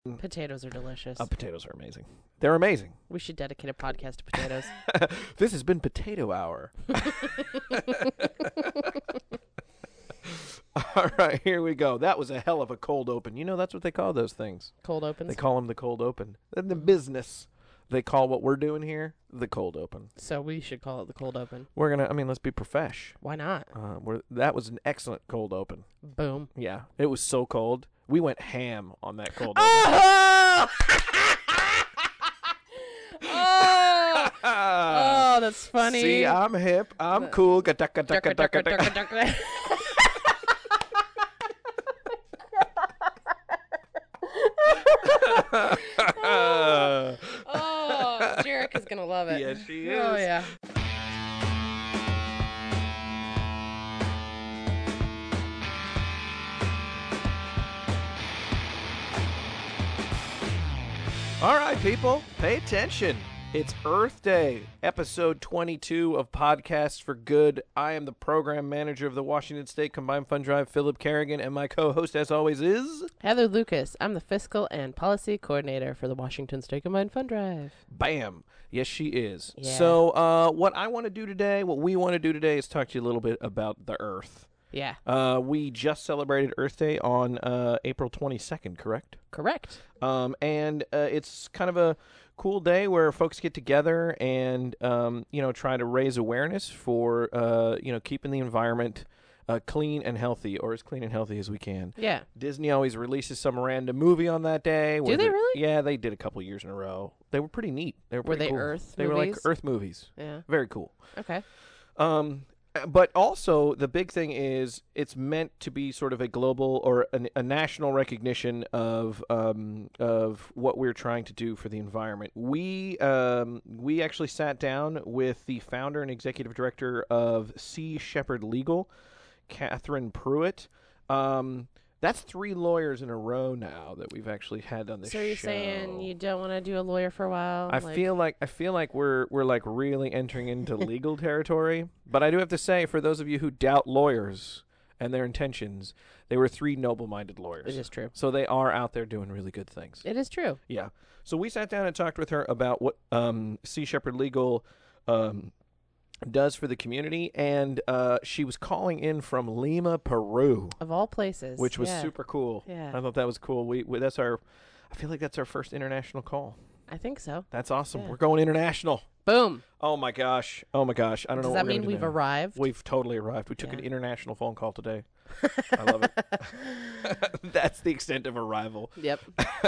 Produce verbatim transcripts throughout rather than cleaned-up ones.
Potatoes are delicious. Uh, potatoes are amazing. They're amazing. We should dedicate a podcast to potatoes. This has been Potato Hour. All right, here we go. That was a hell of a cold open. You know, that's what they call those things. Cold opens. They call them the cold open. In the business, they call what we're doing here the cold open. So we should call it the cold open. We're going to, I mean, let's be profesh. Why not? Uh, we're, that was an excellent cold open. Boom. Yeah, it was so cold. We went ham on that cold open. Oh! oh! oh, that's funny. See, I'm hip. I'm cool. Ga-ducka, ducka, ducka, ducka. oh, oh, Jerica's gonna love it. Yes, she is. Oh yeah. All right, people, pay attention. It's Earth Day, episode twenty-two of Podcasts for Good. I am the program manager of the Washington State Combined Fund Drive, Philip Kerrigan, and my co-host, as always, is... Heather Lucas. I'm the fiscal and policy coordinator for the Washington State Combined Fund Drive. Bam. Yes, she is. Yeah. So uh, what I want to do today, what we want to do today is talk to you a little bit about the Earth. Yeah. Uh, we just celebrated Earth Day on uh, April twenty-second, correct? Correct. Um, and uh, it's kind of a cool day where folks get together and, um, you know, try to raise awareness for, uh, you know, keeping the environment uh, clean and healthy, or as clean and healthy as we can. Yeah. Disney always releases some random movie on that day. Do they really? Yeah, they did a couple years in a row. They were pretty neat. They were, Were pretty they cool. Earth They were like movies? Earth movies. Yeah. Very cool. Okay. Um, but also the big thing is it's meant to be sort of a global or a, a national recognition of um, of what we're trying to do for the environment. We um, we actually sat down with the founder and executive director of Sea Shepherd Legal, Catherine Pruitt. Um, that's three lawyers in a row now that we've actually had on the show. So you're saying you don't want to do a lawyer for a while? I like... feel like I feel like we're we're like really entering into legal territory. But I do have to say, for those of you who doubt lawyers and their intentions, they were three noble-minded lawyers. It is true. So they are out there doing really good things. It is true. Yeah. So we sat down and talked with her about what um, Sea Shepherd Legal um, does for the community, and uh, she was calling in from Lima, Peru, Of all places. which was yeah. super cool. Yeah. I thought that was cool. We, we that's our. I feel like that's our first international call. I think so. That's awesome. Yeah. We're going international. Boom. Oh my gosh. Oh my gosh. I don't Does know that what we're mean gonna we've do now. arrived? We've totally arrived. We took Yeah. an international phone call today. I love it. That's the extent of arrival. Yep.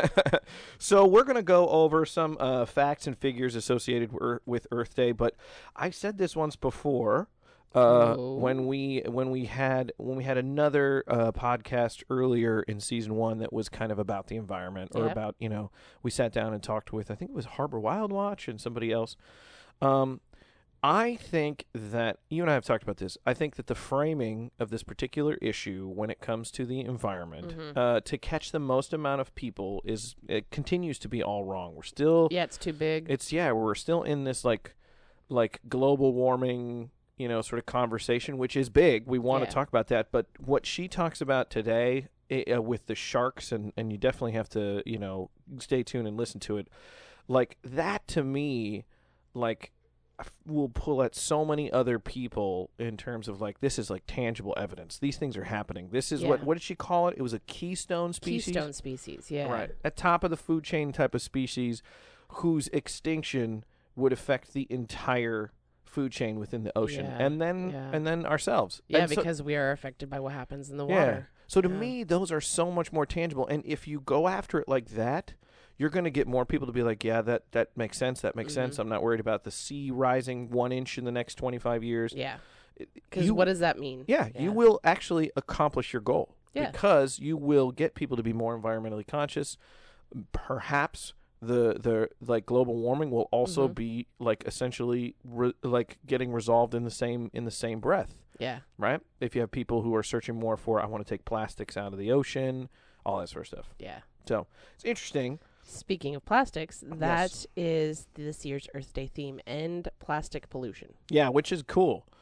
So we're going to go over some uh, facts and figures associated wi- with Earth Day, but I said this once before. Uh, Oh. when we when we had when we had another uh, podcast earlier in season one that was kind of about the environment or Yep. about, you know, we sat down and talked with, I think it was Harbor Wild Watch and somebody else. Um, I think that you and I have talked about this. I think that the framing of this particular issue when it comes to the environment Mhm. uh, to catch the most amount of people is it continues to be all wrong. We're still Yeah, it's too big. it's yeah, we're still in this like like global warming, you know, sort of conversation, which is big. We want Yeah. to talk about that, but what she talks about today uh, with the sharks, and and you definitely have to, you know, stay tuned and listen to it. Like that to me, like will pull at so many other people in terms of like this is like tangible evidence. These things are happening. This is what Yeah. what did she call it? It was a keystone species. Keystone species, yeah. Right. At top of the food chain type of species whose extinction would affect the entire food chain within the ocean. Yeah, And then yeah. and then ourselves. Yeah, And so- because we are affected by what happens in the yeah. water. So to Yeah. me, those are so much more tangible. And if you go after it like that, you're going to get more people to be like, yeah, that, that makes sense. That makes sense. Mhm. I'm not worried about the sea rising one inch in the next twenty-five years. Yeah. It- Because you- what does that mean? Yeah, Yeah. you will actually accomplish your goal. Yeah. Because you will get people to be more environmentally conscious. Perhaps the the like global warming will also Mhm. be like essentially re- like getting resolved in the same in the same breath, Yeah. right? If you have people who are searching more for I want to take plastics out of the ocean, all that sort of stuff. Yeah. So, it's interesting. Speaking of plastics, that is this year's Earth Day theme, end plastic pollution. Yeah, which is cool.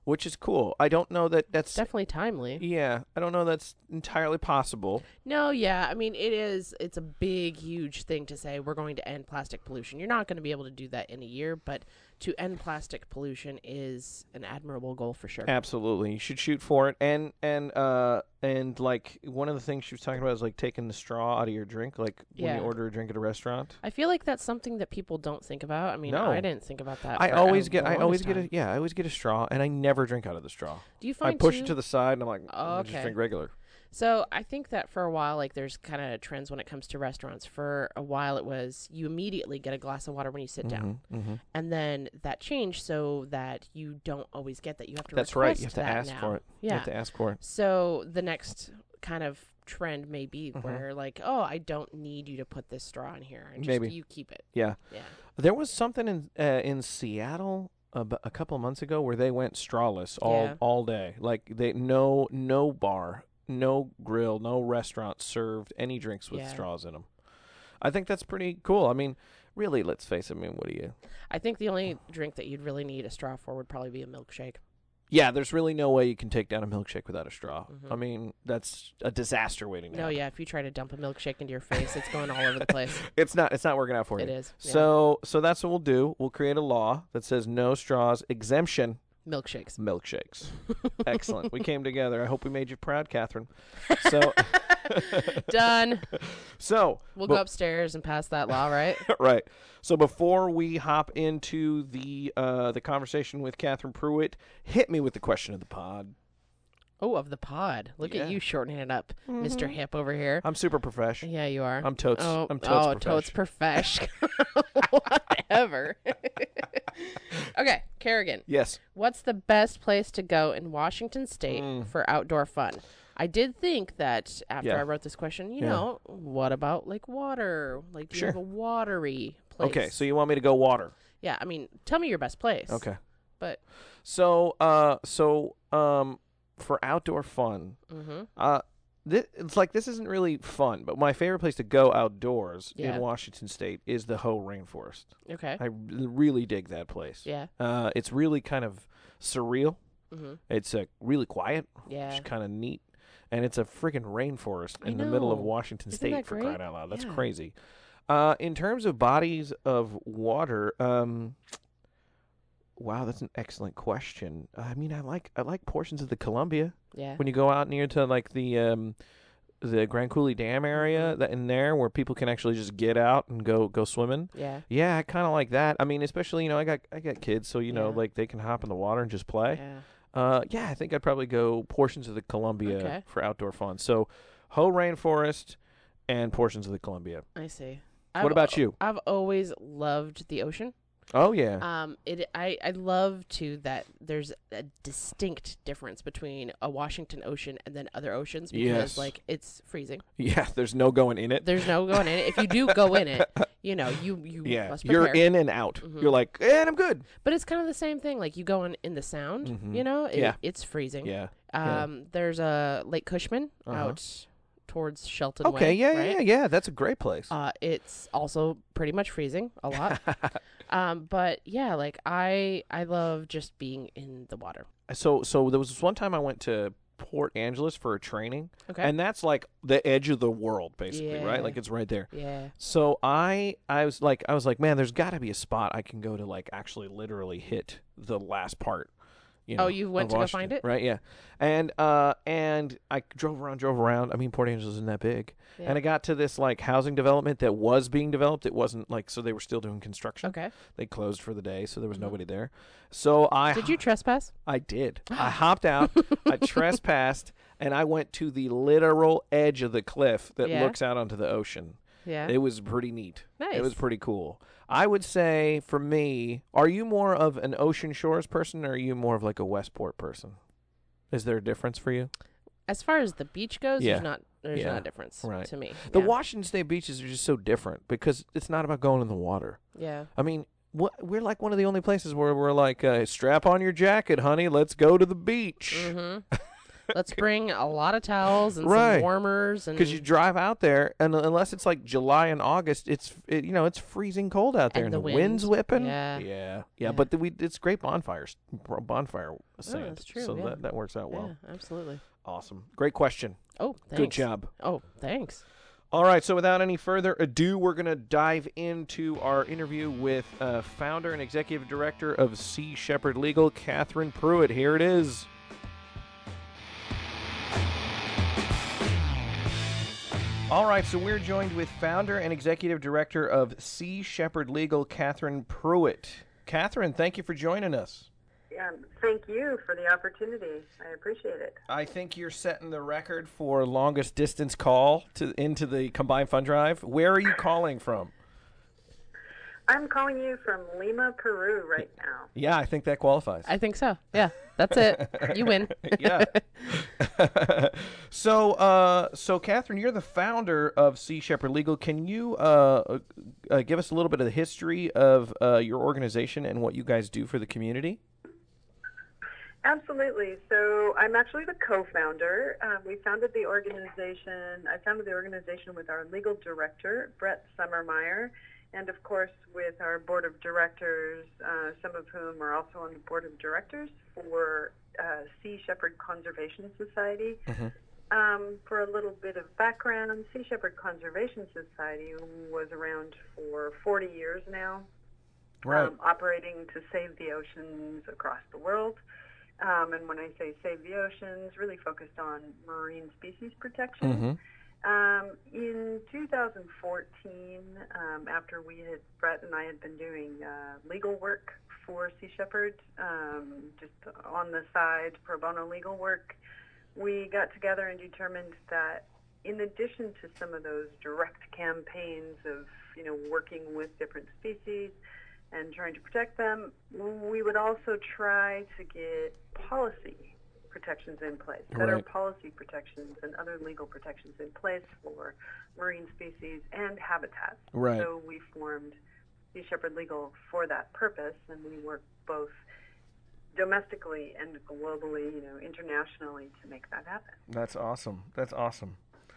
which is cool. I don't know that that's Definitely timely. yeah. I don't know that's entirely possible. No, yeah. I mean, it is. It's a big, huge thing to say we're going to end plastic pollution. You're not going to be able to do that in a year, but to end plastic pollution is an admirable goal for sure. Absolutely, you should shoot for it. And and uh and like one of the things she was talking about is like taking the straw out of your drink, like when Yeah. you order a drink at a restaurant. I feel like that's something that people don't think about. I mean, No. I didn't think about that. I for always a- get the I always longest get a time. yeah I always get a straw, and I never drink out of the straw. Do you I find push too- it to the side, and I'm like, Oh, I just okay. drink regular. So I think that for a while, like there's kind of trends when it comes to restaurants. For a while, it was you immediately get a glass of water when you sit down, Mm-hmm. and then that changed so that you don't always get that. You have to. That's right. request You have to that ask now. for it. You Yeah. have to ask for it. So the next kind of trend may be Mhm. where like, oh, I don't need you to put this straw in here, and just Maybe. you keep it. Yeah. Yeah. There was something in uh, in Seattle a, b- a couple of months ago where they went strawless all Yeah. all day. Like they no no bar, no grill, no restaurant served any drinks with Yeah. straws in them. I think that's pretty cool. I mean, really, let's face it. I mean, what do you? I think the only drink that you'd really need a straw for would probably be a milkshake. Yeah, there's really no way you can take down a milkshake without a straw. Mhm. I mean, that's a disaster waiting to No, happen. yeah. If you try to dump a milkshake into your face, it's going all over the place. It's not. It's not working out for It you. is. Yeah. So, so that's what we'll do. We'll create a law that says no straws, exemption milkshakes. milkshakes. Excellent. We came together. I hope we made you proud, Catherine. So, Done. so We'll But- go upstairs and pass that law, right? right. So before we hop into the uh, the conversation with Catherine Pruitt, hit me with the question of the pod. Oh, of the pod. Look Yeah. at you shortening it up, Mister Hip over here. I'm super professional. Yeah, you are. I'm totes. Oh, I'm totes oh, totes profesh. Whatever. Okay, Kerrigan. Yes. What's the best place to go in Washington State Mm. for outdoor fun? I did think that after Yeah. I wrote this question, you Yeah. know, what about like water? Like, do you have Sure. a watery place? Okay. So you want me to go water? yeah, I mean, tell me your best place. Okay. But, So uh, so um, for outdoor fun, mm-hmm. uh, thi- it's like this isn't really fun, but my favorite place to go outdoors Yeah. in Washington State is the Hoh Rainforest. Okay. I r- really dig that place. Yeah. Uh, it's really kind of surreal. Mm-hmm. It's uh, really quiet, Yeah. which is kind of neat. And it's a freaking rainforest I in the middle of know. Washington Isn't State, that for great? crying out loud. That's Yeah. crazy. Uh, in terms of bodies of water, um, wow, that's an excellent question. I mean, I like I like portions of the Columbia Yeah. when you go out near to like the um, the Grand Coulee Dam area Mhm. that in there where people can actually just get out and go go swimming. Yeah. Yeah, I kind of like that. I mean, especially you know I got I got kids, so you know Yeah. like they can hop in the water and just play. Yeah. Uh, yeah, I think I'd probably go portions of the Columbia Okay. for outdoor fun. So, Hoh Rainforest and portions of the Columbia. I see. what I've about al- you? I've always loved the ocean. Oh yeah, Um, it I, I love too that there's a distinct difference between a Washington Ocean and then other oceans because Yes. like it's freezing. yeah. There's no going in it. There's no going in it. If you do go in it, you know you you Yeah, must you're prepare. in and out. Mhm. You're like, and I'm good. But it's kind of the same thing. Like you go in in the Sound, Mhm. you know, it, Yeah. it's freezing. Yeah. yeah. Um, there's a Lake Cushman Uh-huh. out towards Shelton Okay. Way, Yeah. right? Yeah. Yeah. That's a great place. Uh, it's also pretty much freezing a lot. um, but yeah, like I I love just being in the water. so so there was this one time I went to Port Angeles for a training, Okay. and that's like the edge of the world, basically, Yeah. right? Like it's right there. yeah. So I I was like I was like, man, there's got to be a spot I can go to like actually literally hit the last part. You know, Oh, you went of to go Washington, find it? right? Yeah, and uh and I drove around, drove around. I mean, Port Angeles isn't that big, Yeah. and I got to this like housing development that was being developed. It wasn't like so they were still doing construction. Okay. They closed for the day, so there was Mhm. nobody there. So I Did you trespass? I did. I hopped out. I trespassed, and I went to the literal edge of the cliff that Yeah. looks out onto the ocean. Yeah. It was pretty neat. Nice. It was pretty cool. I would say for me, are you more of an Ocean Shores person or are you more of like a Westport person? Is there a difference for you? As far as the beach goes, Yeah. there's not there's Yeah. not a difference Right. to me. The yeah. Washington State beaches are just so different because it's not about going in the water. Yeah. I mean, what, we're like one of the only places where we're like, uh, strap on your jacket, honey, let's go to the beach. Mm-hmm. Let's bring a lot of towels and Right. some warmers, and Because you drive out there, and unless it's like July and August, it's it, you know it's freezing cold out there, And and, the the wind's wind. whipping. Yeah. yeah, yeah. Yeah. But the, we it's great bonfires, bonfire sand. that's true, So yeah. that that works out well. yeah, absolutely. Awesome, great question. Oh, thanks. Good job. Oh, thanks. All right, so without any further ado, we're going to dive into our interview with uh, founder and executive director of Sea Shepherd Legal, Catherine Pruitt. Here it is. All right, so we're joined with founder and executive director of Sea Shepherd Legal, Catherine Pruitt. Catherine, thank you for joining us. Um, thank you for the opportunity. I appreciate it. I think you're setting the record for longest distance call to into the Combined Fund Drive. Where are you calling from? I'm calling you from Lima, Peru right now. Yeah, I think that qualifies. I think so. Yeah, that's it. You win. yeah. so, uh, so Catherine, you're the founder of Sea Shepherd Legal. Can you uh, uh, give us a little bit of the history of uh, your organization and what you guys do for the community? Absolutely. So I'm actually the co-founder. Uh, we founded the organization. I founded the organization with our legal director, Brett Summermeyer, and of course with our board of directors, uh, some of whom are also on the board of directors for uh, Sea Shepherd Conservation Society. Mm-hmm. Um, for a little bit of background, Sea Shepherd Conservation Society was around for forty years now, Right. um, operating to save the oceans across the world. Um, and when I say save the oceans, really focused on marine species protection. Mm-hmm. Um, in two thousand fourteen, um, after we had, Brett and I had been doing uh, legal work for Sea Shepherd, um, just on the side, pro bono legal work, we got together and determined that in addition to some of those direct campaigns of, you know, working with different species and trying to protect them, we would also try to get policy protections in place, better Right. policy protections and other legal protections in place for marine species and habitats. Right. So we formed Sea Shepherd Legal for that purpose, and we work both domestically and globally, you know, internationally to make that happen. That's awesome. That's awesome.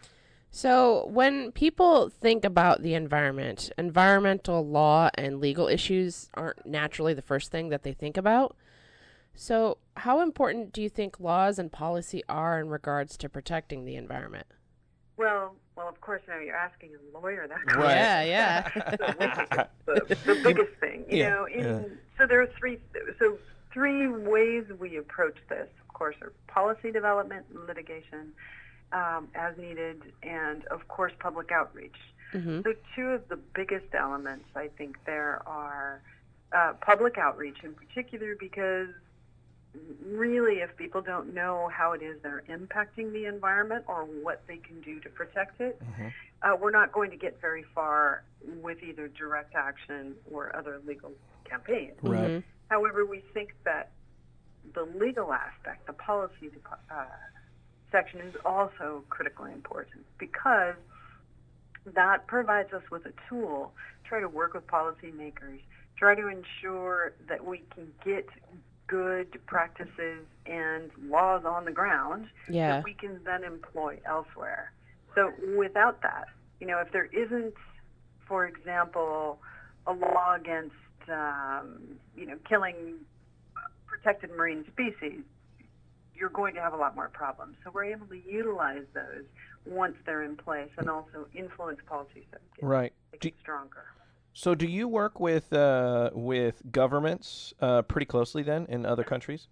So when people think about the environment, environmental law and legal issues aren't naturally the first thing that they think about. So how important do you think laws and policy are in regards to protecting the environment? Well, well, of course, now you're asking a lawyer that Right. question. Yeah, yeah. the, the, the biggest thing, you Yeah, know. In, yeah. So there are three. So three ways we approach this. Of course, are policy development, litigation, um, as needed, and of course, public outreach. Mm-hmm. So two of the biggest elements, I think, there are uh, public outreach in particular, because really, if people don't know how it is they're impacting the environment or what they can do to protect it, Mm-hmm. uh, we're not going to get very far with either direct action or other legal campaigns. Right. Mm-hmm. However, we think that the legal aspect, the policy uh, section, is also critically important, because that provides us with a tool, try to work with policymakers, try to ensure that we can get good practices and laws on the ground Yeah. that we can then employ elsewhere. So without that, you know, if there isn't, for example, a law against, um, you know, killing protected marine species, you're going to have a lot more problems. So we're able to utilize those once they're in place and also influence policies that get, Right. that Do- get stronger. So, do you work with uh, with governments uh, pretty closely then in other countries?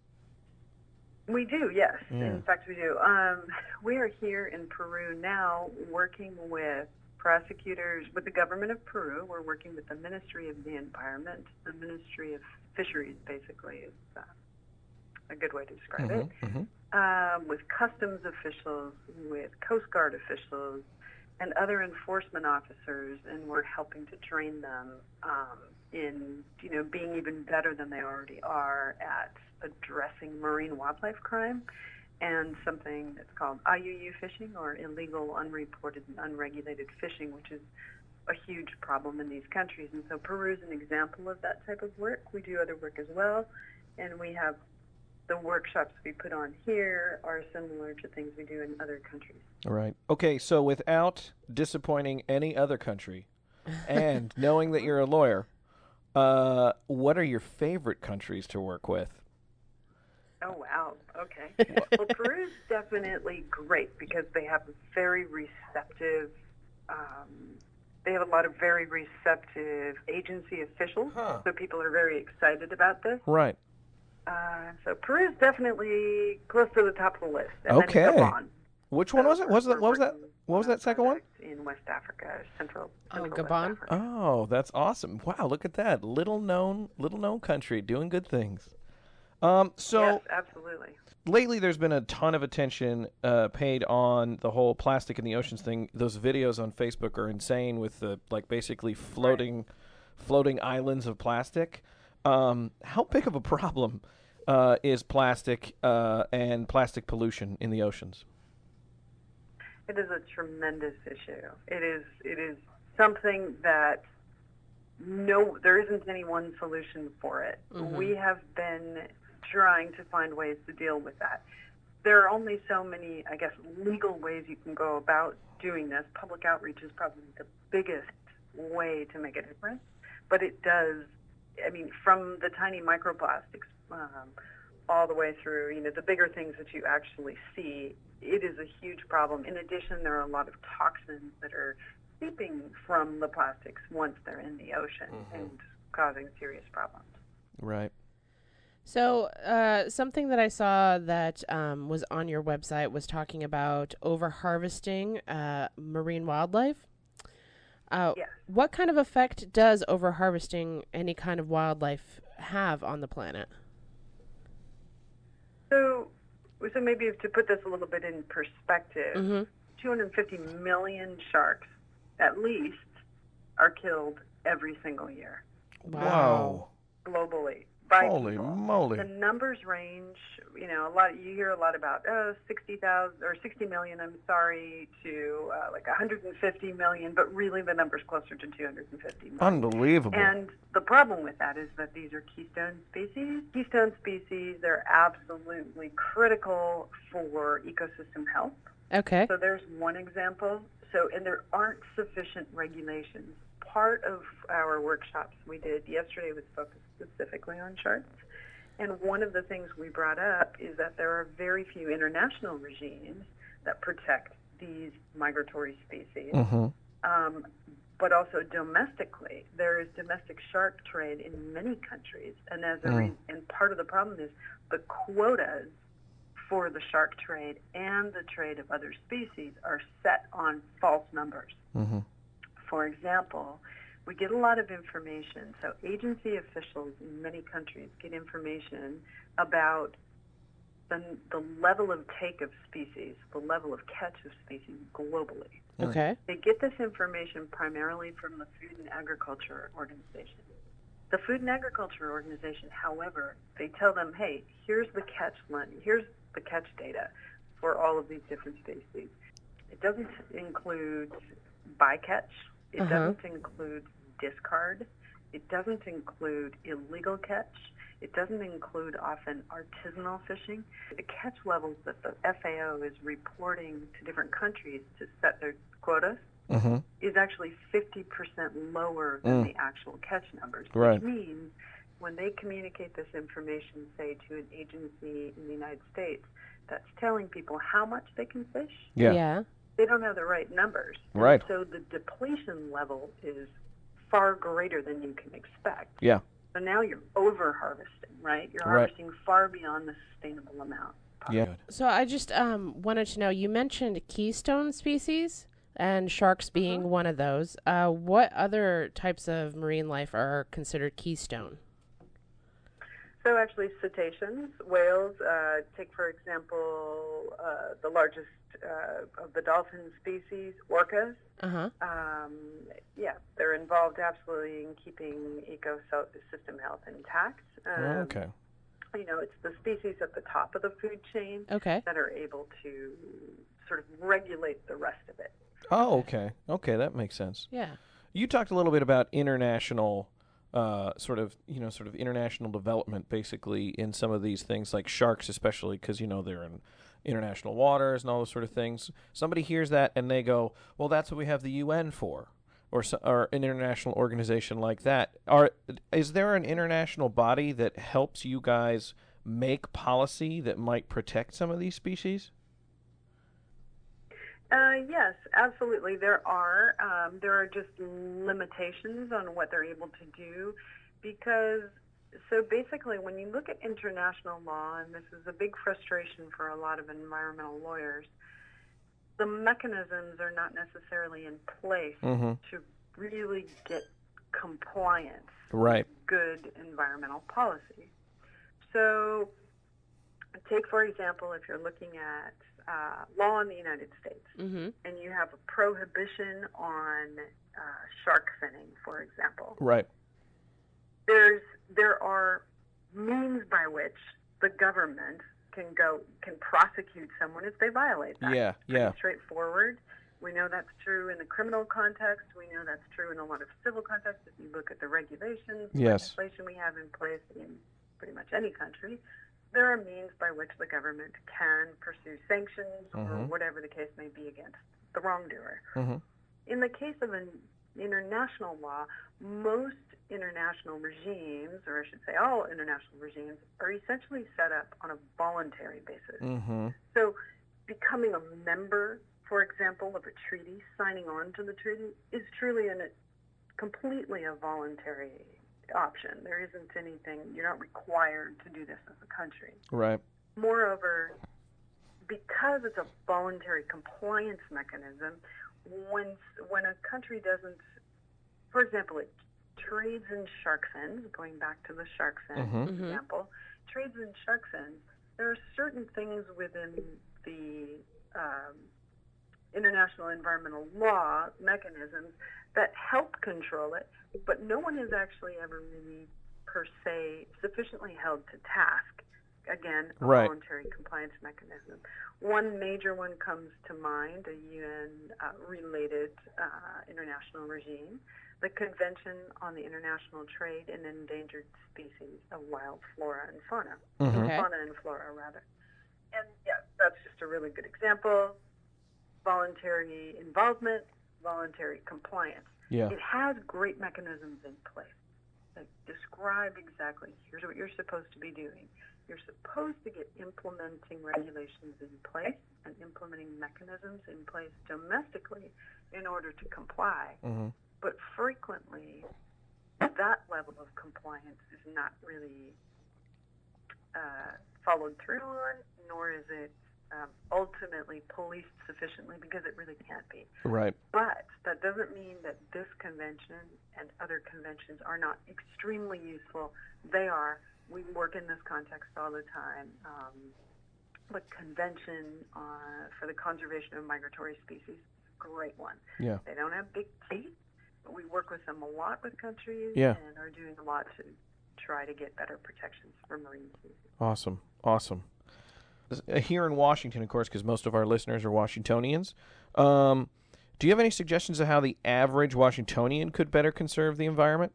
We do, yes. Yeah. In fact, we do. Um, we are here in Peru now working with prosecutors, with the government of Peru. We're working with the Ministry of the Environment, the Ministry of Fisheries, basically, is uh, a good way to describe it. Mm-hmm. Um, with customs officials, with Coast Guard officials, and other enforcement officers, and we're helping to train them um, in, you know, being even better than they already are at addressing marine wildlife crime and something that's called I U U fishing, or illegal, unreported, and unregulated fishing, which is a huge problem in these countries. And so Peru is an example of that type of work. We do other work as well, and we have the workshops we put on here are similar to things we do in other countries. Right. Okay, so without disappointing any other country and knowing that you're a lawyer, uh, what are your favorite countries to work with? Oh, wow. Okay. Well, Peru is definitely great because they have a very receptive, um, they have a lot of very receptive agency officials, Huh. so people are very excited about this. Right. Uh, so Peru is definitely close to the top of the list. And Okay. then Gabon. Which one So was it? we're- Was that we're what was that? working What was on a that second one? project in West Africa, Central, Oh, Central West Gabon? Africa. Oh, that's awesome! Wow, look at that little known little known country doing good things. Um, so Yes, absolutely. lately there's been a ton of attention uh, paid on the whole plastic in the oceans thing. Those videos on Facebook are insane with the like basically floating, floating islands of plastic. Um, how big of a problem uh, is plastic uh, and plastic pollution in the oceans? It is a tremendous issue. It is it is something that no, there isn't any one solution for it. Mhm. We have been trying to find ways to deal with that. There are only so many, I guess, legal ways you can go about doing this. Public outreach is probably the biggest way to make a difference, but it does. I mean, from the tiny microplastics um, all the way through, you know, the bigger things that you actually see, it is a huge problem. In addition, there are a lot of toxins that are seeping from the plastics once they're in the ocean Mhm. and causing serious problems. Right. So, uh, something that I saw that um, was on your website was talking about over-harvesting uh, marine wildlife. Uh, Yes. What kind of effect does over-harvesting any kind of wildlife have on the planet? So, so maybe to put this a little bit in perspective, Mm-hmm. two hundred fifty million sharks, at least, are killed every single year Wow. globally by Holy people. moly. The numbers range, you know, a lot. You hear a lot about oh, sixty thousand or sixty million. I'm sorry, to uh, like one hundred fifty million, but really the number's closer to two hundred fifty million. Unbelievable. And the problem with that is that these are keystone species. Keystone species, they're absolutely critical for ecosystem health. Okay. So there's one example. So, and there aren't sufficient regulations. Part of our workshops we did yesterday was focused specifically on sharks. And one of the things we brought up is that there are very few international regimes that protect these migratory species. Mm-hmm. Um, but also domestically, there is domestic shark trade in many countries, and as a Mm. re- and part of the problem is the quotas for the shark trade and the trade of other species are set on false numbers. Mm-hmm. For example, we get a lot of information. So agency officials in many countries get information about the, the level of take of species, the level of catch of species globally. Okay. They get this information primarily from the Food and Agriculture Organization. The Food and Agriculture Organization, however, they tell them, hey, here's the catch line, here's the catch data for all of these different species. It doesn't include bycatch. It Uh-huh. doesn't include discard. It doesn't include illegal catch. It doesn't include often artisanal fishing. The catch levels that the F A O is reporting to different countries to set their quotas Mm-hmm. is actually fifty percent lower than Mm. the actual catch numbers, Right. which means when they communicate this information, say, to an agency in the United States that's telling people how much they can fish, Yeah. Yeah. they don't have the right numbers. And Right. so the depletion level is far greater than you can expect. Yeah. So now you're over harvesting, right? You're Right. harvesting far beyond the sustainable amount. Yeah. So I just um, wanted to know, you mentioned keystone species and sharks being Uh-huh. one of those. Uh, what other types of marine life are considered keystone? So actually cetaceans, whales, uh, take for example uh, the largest uh, of the dolphin species, orcas. Uh-huh. Um, yeah, they're involved absolutely in keeping ecosystem health intact. Um, Okay. You know, it's the species at the top of the food chain Okay. that are able to sort of regulate the rest of it. Oh, okay. Okay, that makes sense. Yeah. You talked a little bit about international uh, sort of, you know, sort of international development, basically, in some of these things, like sharks, especially because, you know, they're in international waters and all those sort of things. Somebody hears that and they go, well, that's what we have the U N for, or, so, or an international organization like that. Are is there an international body that helps you guys make policy that might protect some of these species? Uh, yes, absolutely. There are. Um, there are just limitations on what they're able to do because, so basically, when you look at international law, and this is a big frustration for a lot of environmental lawyers, the mechanisms are not necessarily in place mm-hmm. to really get compliance right. with good environmental policy. So, take, for example, if you're looking at uh, law in the United States, mm-hmm. and you have a prohibition on uh, shark finning, for example. Right. There's there are means by which the government can go can prosecute someone if they violate that. Yeah, Pretty yeah. straightforward. We know that's true in the criminal context. We know that's true in a lot of civil contexts. If you look at the regulations, yes. legislation we have in place in pretty much any country, there are means by which the government can pursue sanctions mm-hmm. or whatever the case may be against the wrongdoer. Mm-hmm. In the case of an international law, most international regimes, or I should say all international regimes, are essentially set up on a voluntary basis. Mm-hmm. So becoming a member, for example, of a treaty, signing on to the treaty, is truly a completely a voluntary option. There isn't anything, you're not required to do this as a country. Right. Moreover, because it's a voluntary compliance mechanism, when when a country doesn't, for example, it trades in shark fins, going back to the shark fin mm-hmm. example, trades in shark fins, there are certain things within the um, international environmental law mechanisms that help control it, but no one has actually ever really, per se, sufficiently held to task. Again, a right. voluntary compliance mechanism. One major one comes to mind, a U N-related uh, uh, international regime, the Convention on the International Trade in Endangered Species of Wild Flora and Fauna. Mm-hmm. Okay. Fauna and flora, rather. And, yeah, that's just a really good example. Voluntary involvement, voluntary compliance. Yeah. It has great mechanisms in place that describe exactly, here's what you're supposed to be doing. You're supposed to get implementing regulations in place and implementing mechanisms in place domestically in order to comply. Mm-hmm. But frequently, that level of compliance is not really uh, followed through on, nor is it um, ultimately policed sufficiently, because it really can't be. Right. But that doesn't mean that this convention and other conventions are not extremely useful. They are. We work in this context all the time. Um, the Convention uh, for the Conservation of Migratory Species is a great one. Yeah. They don't have big teeth, but we work with them a lot with countries yeah. and are doing a lot to try to get better protections for marine species. Awesome. Awesome. Here in Washington, of course, because most of our listeners are Washingtonians, um, do you have any suggestions of how the average Washingtonian could better conserve the environment?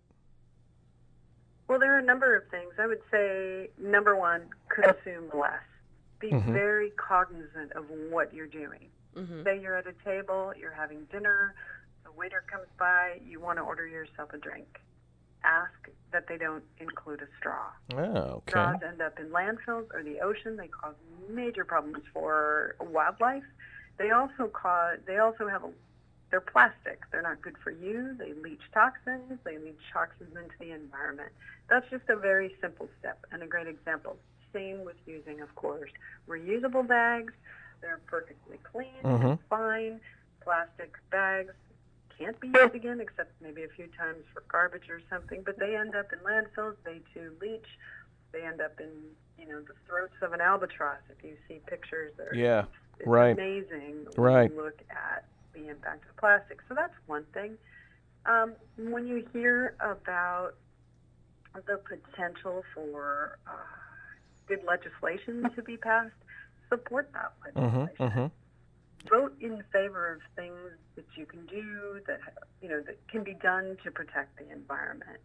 Well, there are a number of things. I would say, number one, consume less. Be mm-hmm. very cognizant of what you're doing. Mm-hmm. Say you're at a table, you're having dinner, the waiter comes by, you want to order yourself a drink. Ask that they don't include a straw. Oh, okay. Straws end up in landfills or the ocean. They cause major problems for wildlife. They also cause. They also have a. They're plastic. They're not good for you. They leach toxins. They leach toxins into the environment. That's just a very simple step and a great example. Same with using, of course, reusable bags. They're perfectly clean, mm-hmm. and fine. Plastic bags can't be used again, except maybe a few times for garbage or something. But they end up in landfills. They too leach. They end up in, you know, the throats of an albatross. If you see pictures, they're, yeah, it's, it's right. amazing when right. you look at the impact of plastic. So that's one thing. Um, when you hear about the potential for uh, good legislation to be passed, support that legislation. Mm-hmm, mm-hmm. Vote in favor of things that you can do, that, you know, that can be done to protect the environment.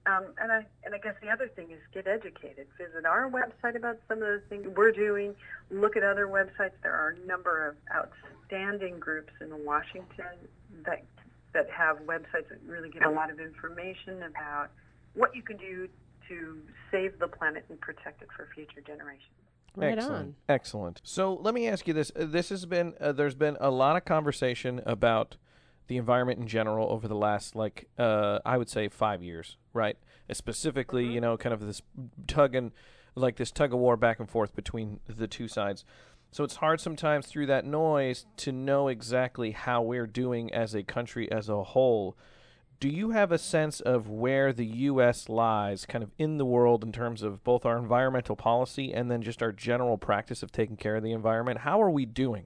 Um, and I and I guess the other thing is get educated. Visit our website about some of the things we're doing. Look at other websites. There are a number of outstanding groups in Washington that that have websites that really give a lot of information about what you can do to save the planet and protect it for future generations. Right Excellent. on. Excellent. So let me ask you this. Uh, This has been, uh, there's been a lot of conversation about the environment in general over the last, like, uh, I would say five years, right? Uh, Specifically, Mm-hmm. you know, kind of this tug and, like this tug of war back and forth between the two sides. So it's hard sometimes through that noise to know exactly how we're doing as a country as a whole. Do you have a sense of where the U S lies kind of in the world in terms of both our environmental policy and then just our general practice of taking care of the environment? How are we doing?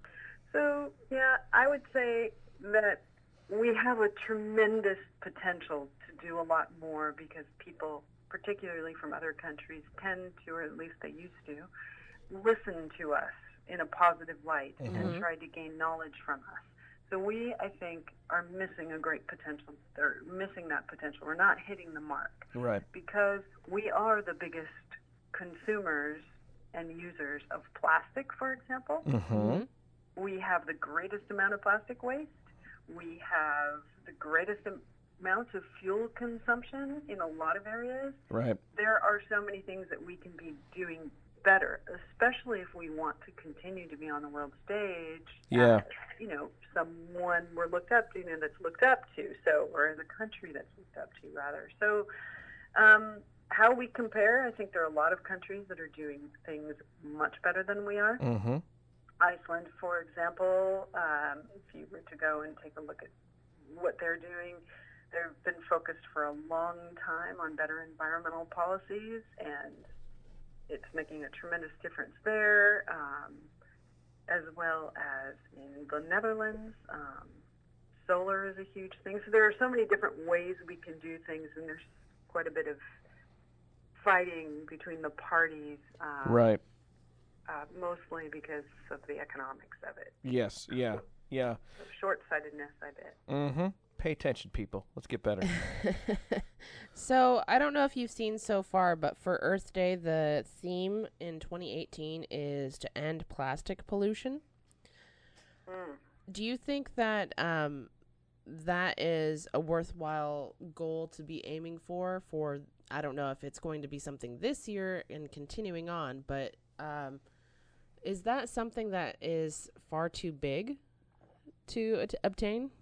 So, yeah, I would say that we have a tremendous potential to do a lot more because people, particularly from other countries, tend to, or at least they used to, listen to us in a positive light Mhm. and try to gain knowledge from us. So we, I think, are missing a great potential. They're missing that potential. We're not hitting the mark Right. because we are the biggest consumers and users of plastic, for example. Mm-hmm. We have the greatest amount of plastic waste. We have the greatest am- amount of fuel consumption in a lot of areas. Right. There are so many things that we can be doing better, especially if we want to continue to be on the world stage. Yeah. As, you know, someone we're looked up to, you know, that's looked up to. So, or as a country that's looked up to, rather. So, um, how we compare, I think there are a lot of countries that are doing things much better than we are. Mm-hmm. Iceland, for example, um, if you were to go and take a look at what they're doing, they've been focused for a long time on better environmental policies, and it's making a tremendous difference there, um, as well as in the Netherlands. Um, solar is a huge thing. So there are so many different ways we can do things, and there's quite a bit of fighting between the parties. Um, Right. Uh, mostly because of the economics of it. Yes. Yeah. Yeah. So short-sightedness, I bet. Mm-hmm. Pay attention, people. Let's get better. So I don't know if you've seen so far, but for Earth Day, the theme in twenty eighteen is to end plastic pollution. Mm. Do you think that um, that is a worthwhile goal to be aiming for? For I don't know if it's going to be something this year and continuing on, but um, is that something that is far too big to, uh, to obtain?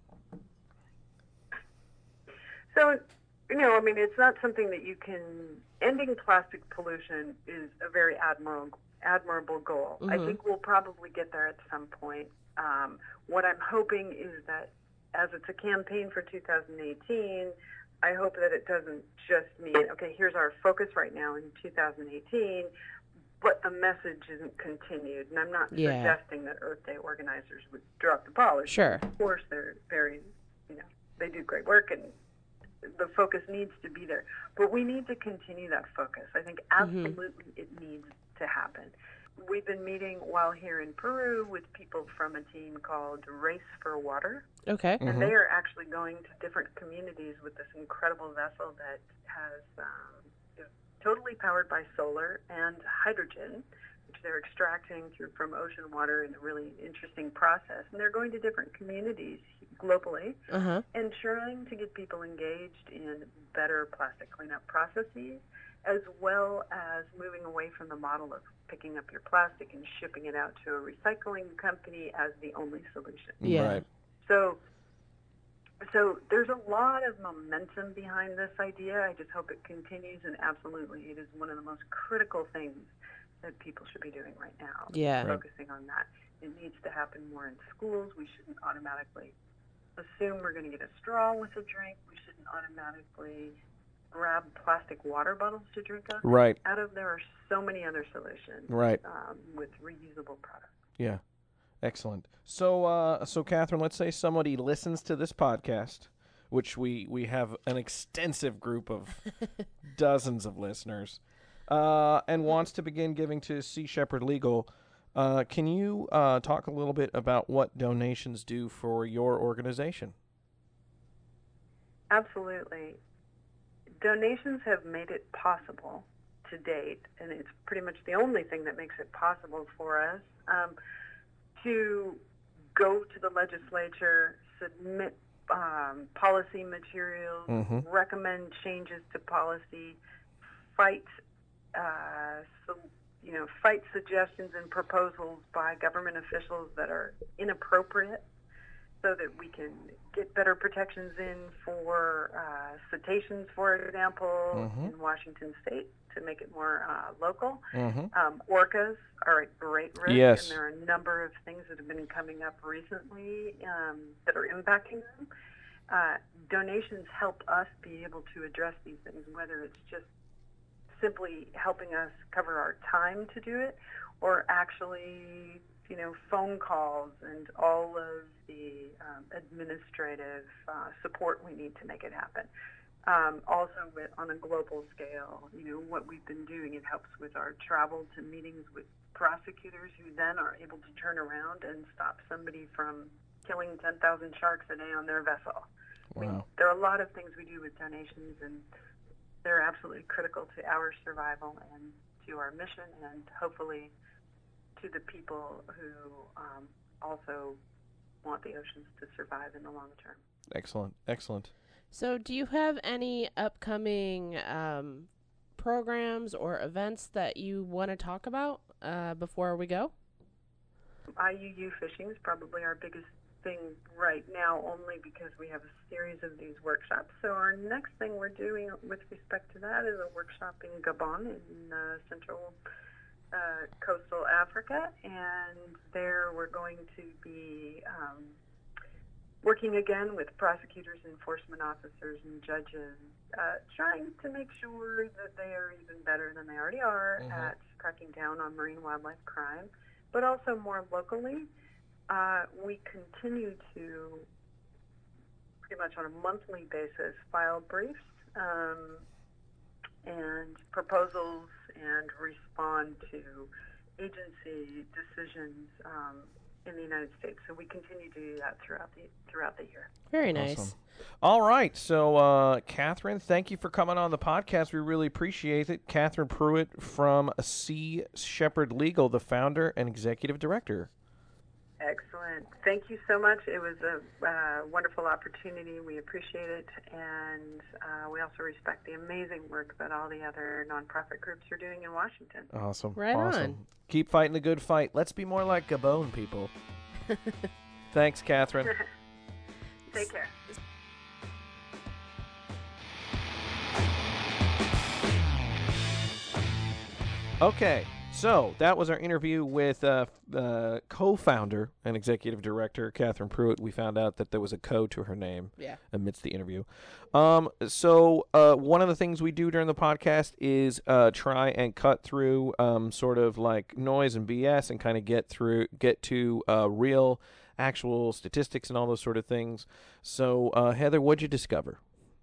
So, you know, I mean, it's not something that you can. Ending plastic pollution is a very admirable, admirable goal. I Mhm. think we'll probably get there at some point. Um, what I'm hoping is that, as it's a campaign for two thousand eighteen, I hope that it doesn't just mean, okay, here's our focus right now in two thousand eighteen, but the message isn't continued. And I'm not Yeah. suggesting that Earth Day organizers would drop the ball. Sure. Of course, they're very, you know, they do great work, and the focus needs to be there. But we need to continue that focus. I think absolutely it needs to happen. We've been meeting while here in Peru with people from a team called Race for Water. Okay. Mhm. And they are actually going to different communities with this incredible vessel that has um, is totally powered by solar and hydrogen, which they're extracting through from ocean water in a really interesting process. And they're going to different communities globally Uh-huh. and trying to get people engaged in better plastic cleanup processes, as well as moving away from the model of picking up your plastic and shipping it out to a recycling company as the only solution. Yeah. Right. So, so there's a lot of momentum behind this idea. I just hope it continues, and absolutely, it is one of the most critical things that people should be doing right now. Yeah. Right. Focusing on that. It needs to happen more in schools. We shouldn't automatically assume we're going to get a straw with a drink. We shouldn't automatically grab plastic water bottles to drink out of. Right. Out of there are so many other solutions. Right. Um, with reusable products. Yeah. Excellent. So, uh, so Catherine, let's say somebody listens to this podcast, which we, we have an extensive group of dozens of listeners, uh, and wants to begin giving to Sea Shepherd Legal. Uh, can you uh, talk a little bit about what donations do for your organization? Absolutely. donations have made it possible to date, and it's pretty much the only thing that makes it possible for us, um, to go to the legislature, submit um, policy materials, Mm-hmm. recommend changes to policy, fight, uh, so, you know, fight suggestions and proposals by government officials that are inappropriate, so that we can get better protections in for uh, cetaceans, for example, Mm-hmm. in Washington State to make it more uh, local. Mm-hmm. Um, orcas are at great risk, Yes. and there are a number of things that have been coming up recently um, that are impacting them. Uh, donations help us be able to address these things, whether it's just simply helping us cover our time to do it, or actually, you know, phone calls and all of the um, administrative uh, support we need to make it happen. Um, also, with, on a global scale, you know, what we've been doing, it helps with our travel to meetings with prosecutors who then are able to turn around and stop somebody from killing ten thousand sharks a day on their vessel. I mean, Wow. there are a lot of things we do with donations, and they're absolutely critical to our survival and to our mission, and hopefully to the people who um, also want the oceans to survive in the long term. Excellent. Excellent. So, do you have any upcoming um, programs or events that you want to talk about uh, before we go? I U U fishing is probably our biggest thing right now, only because we have a series of these workshops. So our next thing we're doing with respect to that is a workshop in Gabon in uh, central uh, coastal Africa, and there we're going to be um, working again with prosecutors, enforcement officers, and judges, uh, trying to make sure that they are even better than they already are Mhm. at cracking down on marine wildlife crime, but also more locally. Uh, we continue to, pretty much on a monthly basis, file briefs um, and proposals and respond to agency decisions um, in the United States. So we continue to do that throughout the throughout the year. Very nice. Awesome. All right. So, uh, Catherine, thank you for coming on the podcast. We really appreciate it. Catherine Pruitt from Sea Shepherd Legal, the founder and executive director. Excellent. Thank you so much. It was a uh, wonderful opportunity. We appreciate it. And uh, we also respect the amazing work that all the other nonprofit groups are doing in Washington. Awesome. Right awesome. on. Keep fighting the good fight. Let's be more like Gabon, people. Thanks, Catherine. Take care. Okay, so that was our interview with uh, uh, co-founder and executive director Catherine Pruitt. We found out that there was a co to her name Yeah. amidst the interview. Um, so uh, one of the things we do during the podcast is uh, try and cut through um, sort of like noise and B S and kind of get through, get to uh, real, actual statistics and all those sort of things. So uh, Heather, what'd you discover?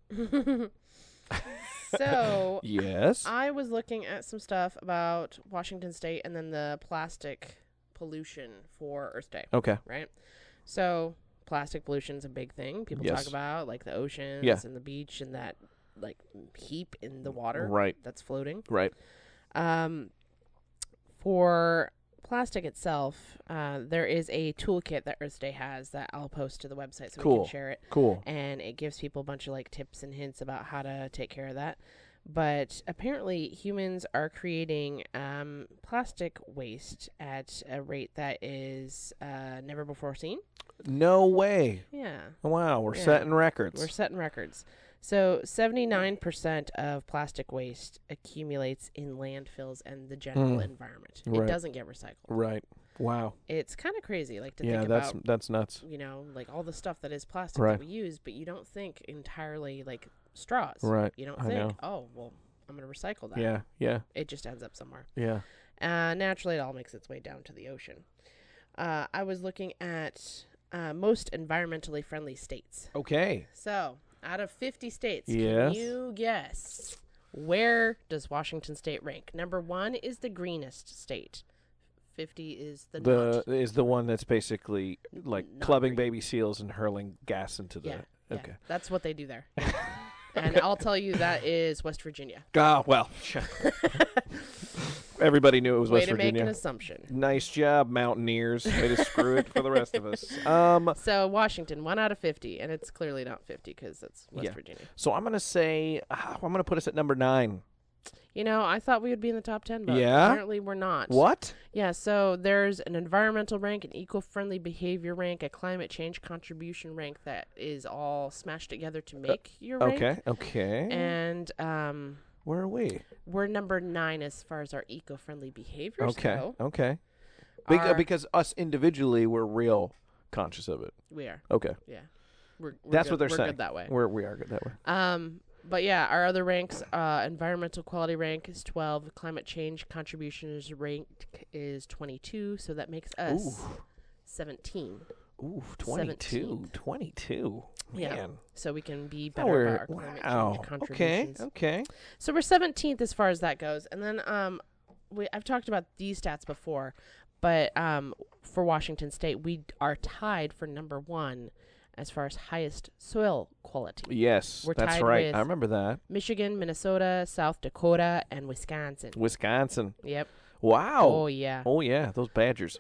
So, Yes. I was looking at some stuff about Washington State and then the plastic pollution for Earth Day, Okay. right? So, plastic pollution is a big thing. People Yes. talk about, like the oceans Yeah. and the beach and that, like, heap in the water Right. that's floating. Right. Um, for plastic itself, uh, there is a toolkit that Earth Day has that I'll post to the website so we Cool. can share it. Cool. And it gives people a bunch of like tips and hints about how to take care of that. But apparently humans are creating um, plastic waste at a rate that is uh, never before seen. No way. Yeah, Wow, we're Yeah. setting records. we're setting records. So seventy-nine percent of plastic waste accumulates in landfills and the general Hmm. environment. Right. It doesn't get recycled. Right. Wow. It's kind of crazy, like to Yeah, think that's about, that's nuts. you know, like all the stuff that is plastic Right. that we use, but you don't think entirely like straws. Right. You don't I think, know. oh, well, I'm going to recycle that. Yeah. Yeah. It just ends up somewhere. Yeah. Uh, naturally, it all makes its way down to the ocean. Uh, I was looking at uh, most environmentally friendly states. Okay. So, out of fifty states, Yes. can you guess where does Washington State rank? Number one is the greenest state. fifty is the, The not. is the one that's basically like Not clubbing green. baby seals and hurling gas into the. Yeah, yeah, Okay. that's what they do there. And I'll tell you that is West Virginia. Ah, well. Everybody knew it was Way West to Virginia. make an assumption. Nice job, Mountaineers. Way to screw it for the rest of us. Um, So Washington, one out of fifty, and it's clearly not fifty because it's West Yeah. Virginia. so I'm going to say, uh, I'm going to put us at number nine. You know, I thought we would be in the top ten, but Yeah? apparently we're not. What? Yeah, so there's an environmental rank, an eco-friendly behavior rank, a climate change contribution rank that is all smashed together to make your rank. Okay, okay. And um, Where are we? we're number nine as far as our eco-friendly behaviors Okay, go. okay. Be- uh, Our- because us individually, we're real conscious of it. We are, Okay. yeah. We're, we're That's good. what they're we're saying. good that way. We're, we are good that way. Um, but yeah, our other ranks, uh, environmental quality rank is twelve. Climate change contributions rank is twenty-two. So that makes us Ooh. seventeen. Ooh, twenty-two. seventeenth. twenty-two. Yeah. Man. So we can be Oh, better we're, about our climate wow. change Okay, contributions. okay. So we're seventeenth as far as that goes. And then um, we I've talked about these stats before, but um, for Washington State, we are tied for number one as far as highest soil quality. Yes, We're that's tied right. with- I remember that. Michigan, Minnesota, South Dakota, and Wisconsin. Wisconsin. Yep. Wow. Oh, yeah. Oh, yeah. Those Badgers.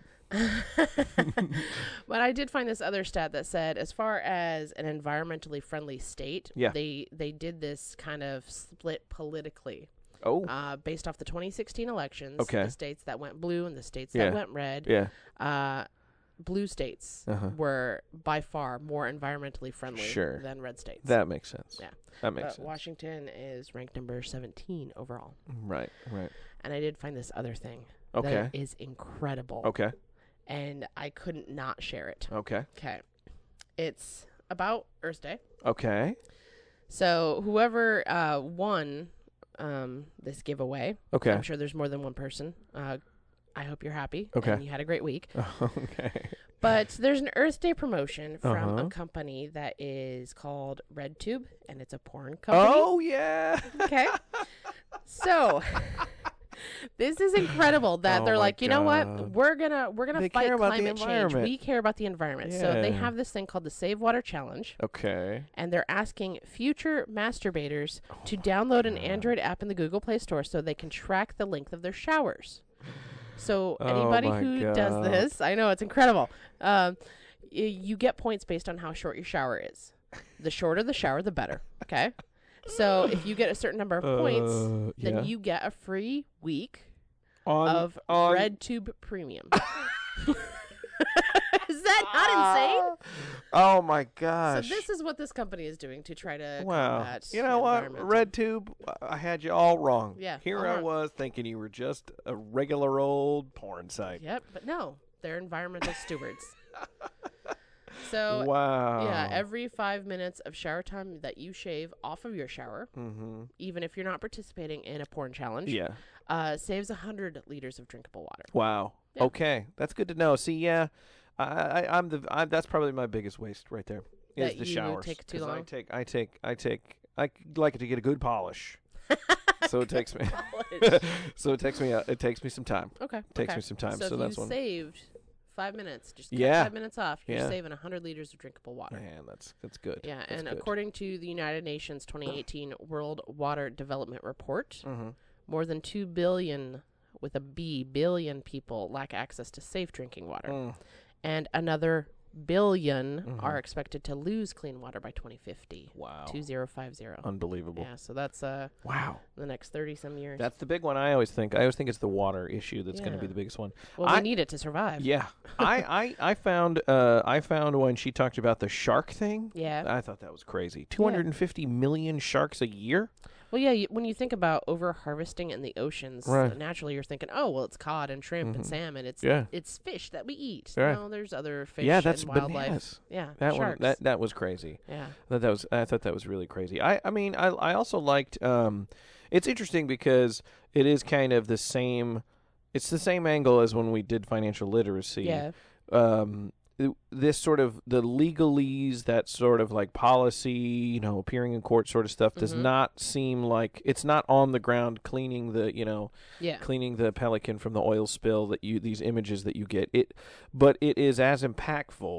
But I did find this other stat that said, as far as an environmentally friendly state, Yeah. they they did this kind of split politically, Oh, uh, based off the twenty sixteen elections. Okay. The states that went blue and the states Yeah. that went red. yeah. Uh, blue states Uh-huh. were by far more environmentally friendly Sure. than red states. That makes sense. Yeah. That makes but sense. Washington is ranked number seventeen overall. Right, right. And I did find this other thing Okay. that is incredible. Okay. And I couldn't not share it. Okay. Okay. It's about Earth Day. Okay. So whoever uh, won um, this giveaway, Okay. I'm sure there's more than one person. Uh, I hope you're happy. Okay. And you had a great week. Okay. But there's an Earth Day promotion from Uh-huh. a company that is called RedTube, and it's a porn company. Oh, yeah. Okay. So this is incredible that Oh they're my like, you know what? God. We're gonna we're gonna They fight care about the climate change. environment. We care about the environment. So they Yeah. have this thing called the Save Water Challenge, Okay. and they're asking future masturbators to download an Android app in the Google Play Store so they can track the length of their showers. So Oh anybody my who God. does this, I know it's incredible. Um, y- you get points based on how short your shower is. The shorter the shower, the better. Okay. So if you get a certain number of points, Uh, then yeah. you get a free week on, of on RedTube Premium. Is that not insane? Oh my gosh. So this is what this company is doing to try to Wow. combat You know what? environmental- RedTube, I had you all wrong. Yeah, Here all I wrong. was thinking you were just a regular old porn site. Yep, but no, they're environmental stewards. So Wow. yeah, every five minutes of shower time that you shave off of your shower, Mm-hmm. even if you're not participating in a porn challenge, Yeah. uh, saves one hundred liters of drinkable water. Wow. Yeah. Okay, that's good to know. See, yeah, I, I I'm the I, that's probably my biggest waste right there. Is That the you showers. take too 'Cause I long? take I take I take I like it to get a good polish. So it takes me. Polish. so it takes me. Uh, it takes me some time. Okay. Takes okay. me some time. So, So, if that's you one. saved five minutes, just cut Yeah. five minutes off, you're Yeah. saving one hundred liters of drinkable water. Man, that's that's good. Yeah, That's and good. according to the United Nations twenty eighteen World Water Development Report, Mhm. more than two billion, with a B, billion people lack access to safe drinking water. Mm. And another billion Mhm. are expected to lose clean water by twenty fifty. Wow. two thousand fifty. Unbelievable. Yeah, so that's uh Wow. the next thirty some years. That's the big one. I always think. I always think it's the water issue that's going to be Yeah. the biggest one. well, I- we need it to survive. Yeah. I, I I found uh I found when she talked about the shark thing. Yeah. I thought that was crazy. two hundred fifty million sharks a year. Well, yeah, you, when you think about over harvesting in the oceans, Right. naturally you're thinking, oh, well, it's cod and shrimp and Mhm. salmon. It's Yeah. it's fish that we eat. Right. No, there's other fish yeah, that's and wildlife. bananas. Yeah, That sharks. one that that was crazy. yeah. That that was I thought that was really crazy. I I mean I I also liked um it's interesting because it is kind of the same it's the same angle as when we did financial literacy. Yeah. Um th- this sort of the legalese, that sort of like policy, you know, appearing in court sort of stuff does Mhm. not seem like it's not on the ground cleaning the, you know, Yeah. cleaning the pelican from the oil spill that you these images that you get. It but it is as impactful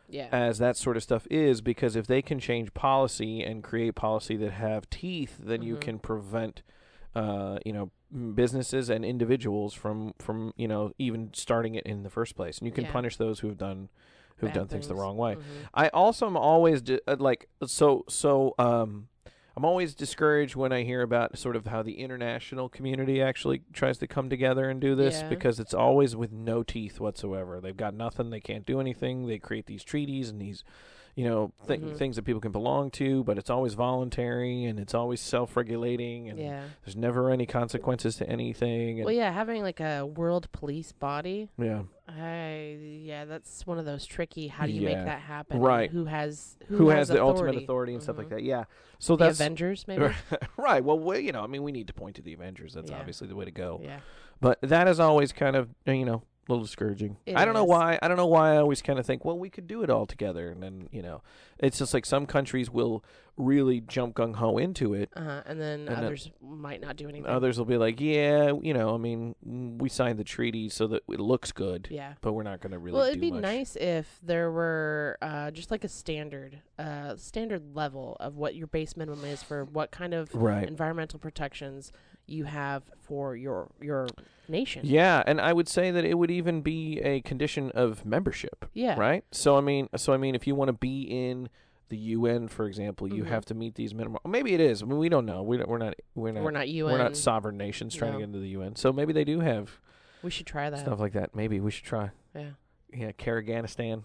Yeah. as that sort of stuff is, because if they can change policy and create policy that have teeth, then you Mhm. can prevent, uh, you know, m- businesses and individuals from, from, you know, even starting it in the first place. And you can Yeah. punish those who have done, who've Bad done things the things. wrong way. Mhm. I also am always di- uh, like, so, so, um, I'm always discouraged when I hear about sort of how the international community actually tries to come together and do this, Yeah. because it's always with no teeth whatsoever. They've got nothing. They can't do anything. They create these treaties and these, you know, th- Mhm. things that people can belong to, but it's always voluntary and it's always self-regulating, and Yeah. there's never any consequences to anything. And Well, yeah, having like a world police body, yeah. I yeah, that's one of those tricky. How do you Yeah. make that happen? Right. Who has who, Who, has, has, the ultimate authority? authority and stuff like Mhm. that? Yeah. So The that's Avengers, maybe. right. Well, we, you know, I mean, we need to point to the Avengers. That's Yeah. obviously the way to go. Yeah. But that is always kind of, you know, a little discouraging. It I don't know is. why. I don't know why I always kind of think, well, we could do it all together. And then, you know, it's just like some countries will really jump gung ho into it. Uh huh. And then And then- others might not do anything. Others will be like, yeah, you know, I mean, mm, we signed the treaty so that it looks good, Yeah. but we're not going to really Well, do it'd be much. nice if there were uh, just like a standard, uh, standard level of what your base minimum is for what kind of Right. environmental protections you have for your your nation. Yeah, and I would say that it would even be a condition of membership. Yeah. Right? So I mean, so I mean, if you want to be in the U N, for example, you Mhm. have to meet these minimum. Maybe it is. I mean, we don't know. We don't, we're not. We're not. We're not U N. We're not sovereign nations trying to No. get into the U N. So maybe they do have We should try that. stuff like that. Maybe we should try. Yeah. Yeah, Kyrgyzstan.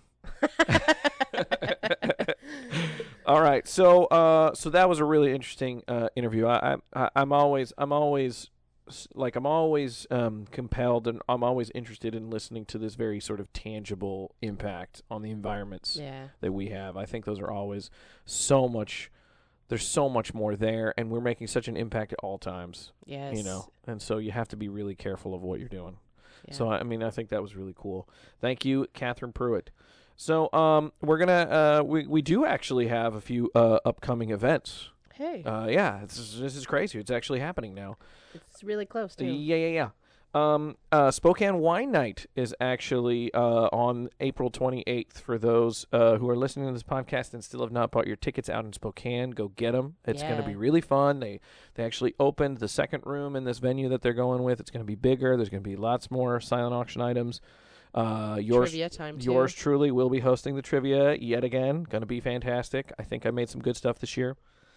All right. So, uh, so that was a really interesting uh, interview. I, I, I'm always, I'm always, s- like, I'm always um, compelled, and I'm always interested in listening to this very sort of tangible impact on the environments Yeah. that we have. I think those are always so much. There's so much more there, and we're making such an impact at all times. Yes. You know, and so you have to be really careful of what you're doing. Yeah. So I mean, I think that was really cool. Thank you, Catherine Pruitt. So um, we're gonna uh, we we do actually have a few uh, upcoming events. Hey, Uh, yeah, this is, this is crazy. It's actually happening now. it's really close too. Yeah, yeah, yeah. Um, uh, Spokane Wine Night is actually uh, on April twenty-eighth. For those uh, who are listening to this podcast and still have not bought your tickets out in Spokane, go get them. It's going to Yeah. be really fun. They they actually opened the second room in this venue that they're going with. It's going to be bigger. There's going to be lots more silent auction items. Uh, yours, Trivia time too. yours truly will be hosting the trivia yet again. Going to be fantastic. I think I made some good stuff this year.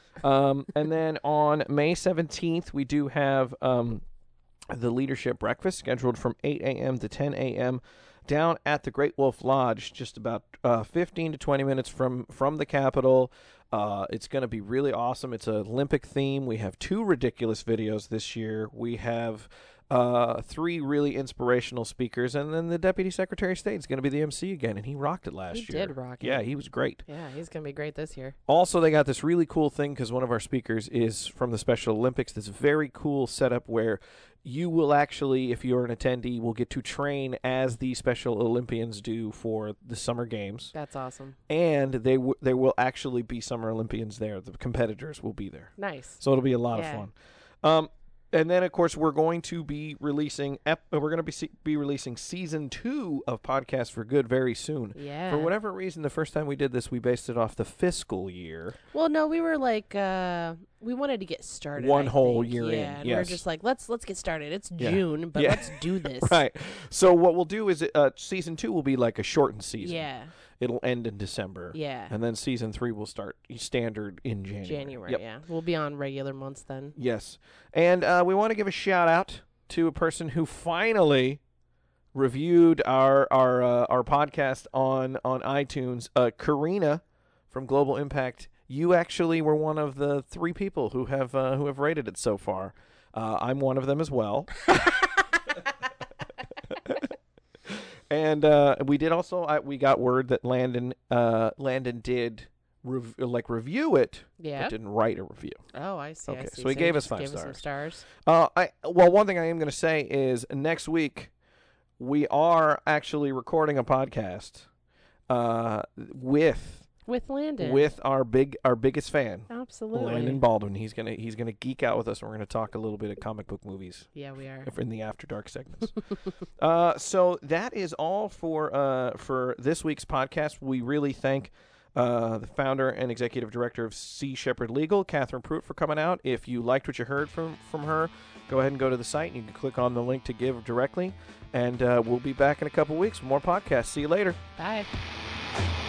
Um, and then on May seventeenth, we do have um, the leadership breakfast scheduled from eight a.m. to ten a.m. down at the Great Wolf Lodge, just about uh, fifteen to twenty minutes from, from the Capitol. Uh, it's going to be really awesome. It's an Olympic theme. We have two ridiculous videos this year. We have uh, three really inspirational speakers, and then the Deputy Secretary of State is going to be the M C again, and he rocked it last He year. did rock it. Yeah, he was great. Yeah, he's gonna be great this year. Also, they got this really cool thing because one of our speakers is from the Special Olympics. This very cool setup where you will actually, if you're an attendee, will get to train as the Special Olympians do for the Summer Games, That's awesome. and they w- there will actually be Summer Olympians there. The competitors will be there, Nice. so it'll be a lot Yeah. of fun. Um, and then, of course, we're going to be releasing ep- we're going to be se- be releasing season two of Podcast for Good very soon. Yeah. For whatever reason, the first time we did this, we based it off the fiscal year. Well, no, we were like, uh, we wanted to get started. One I whole think. year yeah, in, and we we're yes. just like, let's let's get started. It's Yeah. June, but Yeah. let's do this. Right. So what we'll do is uh, season two will be like a shortened season. Yeah. It'll end in December. Yeah. And then season three will start standard in January. January. Yep. Yeah. We'll be on regular months then. Yes. And uh, we want to give a shout out to a person who finally reviewed our our uh, our podcast on on iTunes. Uh, Karina from Global Impact. You actually were one of the three people who have uh, who have rated it so far. Uh, I'm one of them as well. And uh, we did also. I, we got word that Landon uh, Landon did rev- like review it, Yeah. but didn't write a review. Oh, I see. I Okay, see. so he gave us just five gave Us some stars. stars. Uh, I well, one thing I am going to say is next week we are actually recording a podcast uh, with With Landon. with our big our biggest fan, Absolutely. Landon Baldwin. He's gonna he's gonna geek out with us, and we're gonna talk a little bit of comic book movies. Yeah, we are. In the After Dark segments. uh, so that is all for uh, for this week's podcast. We really thank uh, the founder and executive director of Sea Shepherd Legal, Catherine Pruitt, for coming out. If you liked what you heard from, from her, go ahead and go to the site, and you can click on the link to give directly. And uh, we'll be back in a couple weeks with more podcasts. See you later. Bye.